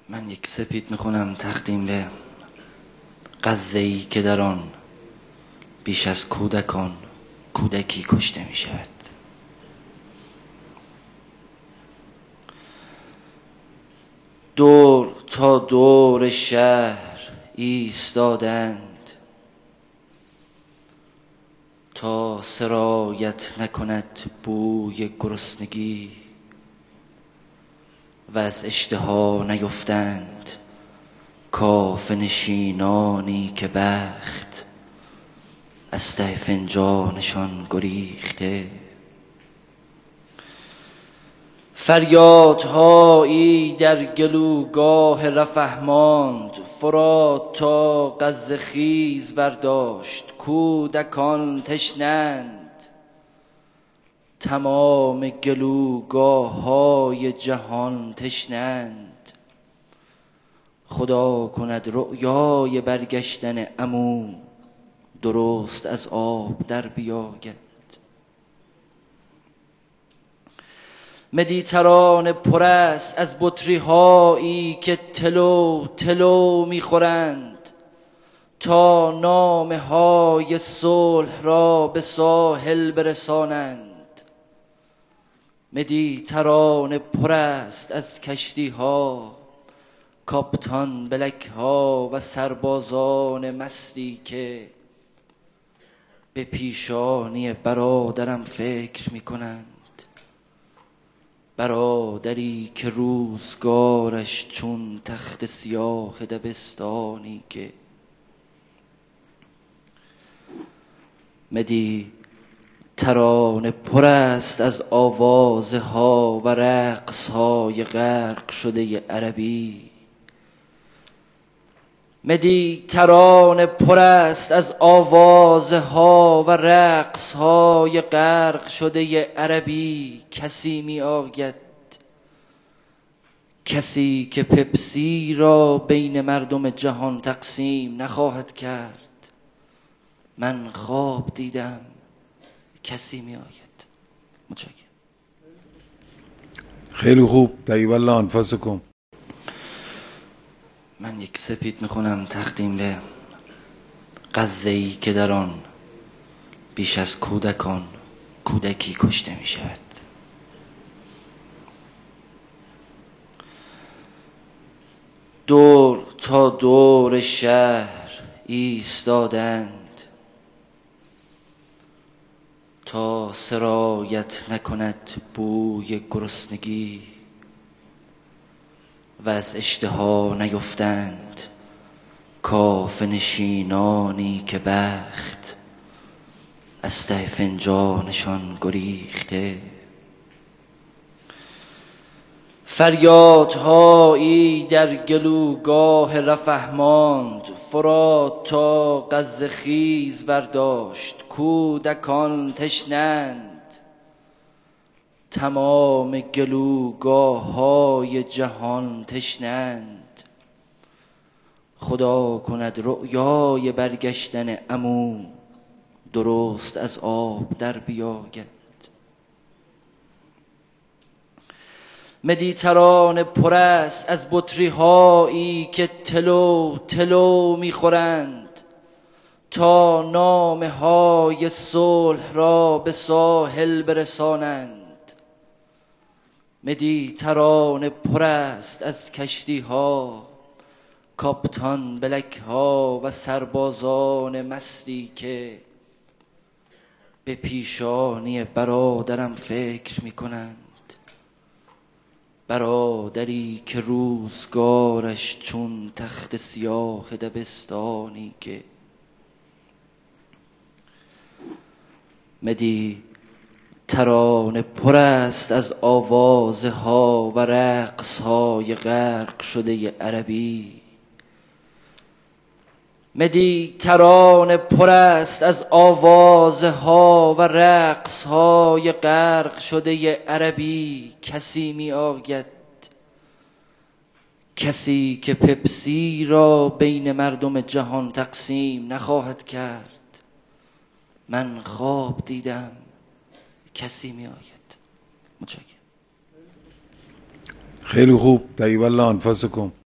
من یک سپید میخونم تقدیم به غزه‌ای که در آن بیش از کودکان کودکی کشته میشود. دور تا دور شهر ایستادند تا سرایت نکند بوی گرسنگی و از اشتها نیفتند کافه نشینانی که بخت از ته فنجانشان گریخته. فریادهایی در گلوگاه رفح ماند، فرات تا غزه خیز برداشت. کودکان تشنند، تمام گلوگاه های جهان تشنند. خدا کند رؤیای برگشتن عمو درست از آب در بیاید. مدیترانه پر است از بطری هایی که تلو تلو میخورند تا نامه های صلح را به ساحل برسانند. مدیترانه پر است از کشتی ها، کاپتان بلک ها و سربازان مستی که به پیشانی برادرم فکر می کنند. برادری که روزگارش چون تخت سیاه دبستانی که مدی ترانه پر است از آوازها و رقصهای غرق شده عربی. مدی ترانه پر است از آوازها و رقصهای غرق شده عربی. کسی می آید، کسی که پپسی را بین مردم جهان تقسیم نخواهد کرد. من خواب دیدم، کسی می آید. متشکرم. خیلی خوب. طیب الله انفسکم. من یک سپید میخونم تقدیم به غزه‌ای که در آن بیش از کودکان کودکی کشته میشود. دور تا دور شهر ایستادند تا سرایت نکند بوی گرسنگی و از اشتها نیفتند کافه نشینانی که بخت از ته فنجانشان گریخته. فریادهایی در گلوگاه رفح ماند، فرات تا غزه خیز برداشت. کودکان تشنند، تمام گلوگاه های جهان تشنند. خدا کند رؤیای برگشتن عمو درست از آب در بیاید. مدیترانه پر است از بطری هایی که تلو تلو میخورند تا نامه های صلح را به ساحل برسانند. مدیترانه پر است از کشتی ها، کاپتان بلک ها و سربازان مستی که به پیشانی برادرم فکر می کنند. برادری که روزگارش چون تخت سیاه دبستانی که مدی ترانه پر است از آوازها و رقصهای غرق شده عربی. مدی ترانه پر است از آوازها و رقصهای غرق شده عربی. کسی می آید، کسی که پپسی را بین مردم جهان تقسیم نخواهد کرد. من خواب دیدم، کسی می آید. متشکرم. خیلی خوب. طیب الله انفسکم.